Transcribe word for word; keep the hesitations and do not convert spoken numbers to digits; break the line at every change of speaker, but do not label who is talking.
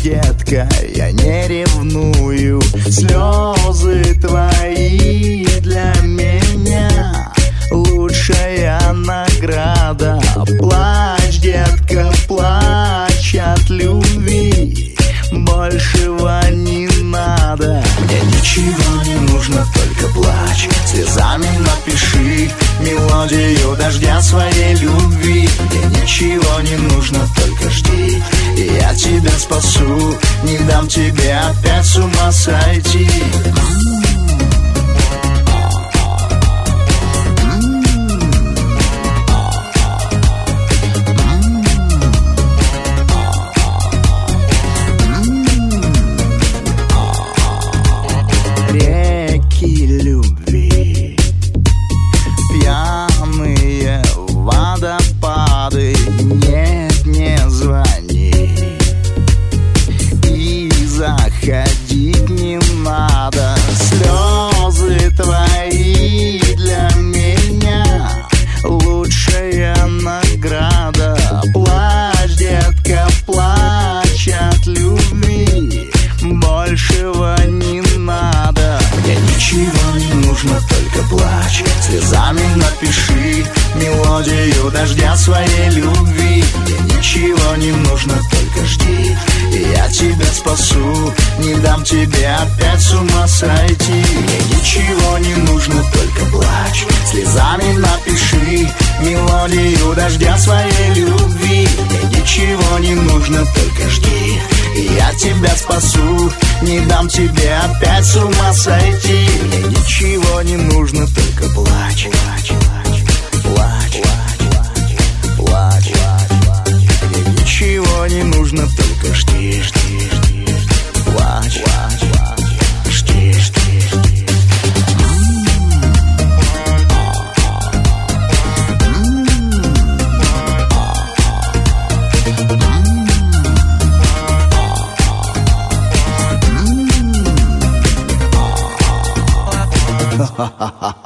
детка, я не ревную. Слезы твои для меня лучшая награда. Плачь, детка, плачь от любви, большего не надо. Мне ничего не нужно, только плачь. Слезами напиши мелодию дождя своей любви. Мне ничего не нужно, только жди, и я тебя спасу. Не дам тебе опять с ума сойти. Реки любви, пьяные водопады. Нет, не звони, и заходить не надо. Слезы твои для меня лучшая награда. Плачь, детка, плачь от любви, большего не надо. Мне ничего не нужно, только плачь. Слезами напиши мелодию дождя своей любви. Мне ничего не нужно, только жди, и я тебя спасу. Не дам тебе опять с ума сойти. Мне ничего не нужно, только плачь. Слезами напиши мелодию дождя своей любви. Мне ничего не нужно, только жди, и я тебя спасу. Не дам тебе опять с ума сойти. Мне ничего не нужно, только плачь. Плачь, плачь, плачь, плачь, плачь. Мне ничего не нужно, только жди, жди, жди. Плачь, плачь, плачь, жди, жди, жди. Ha ha ha.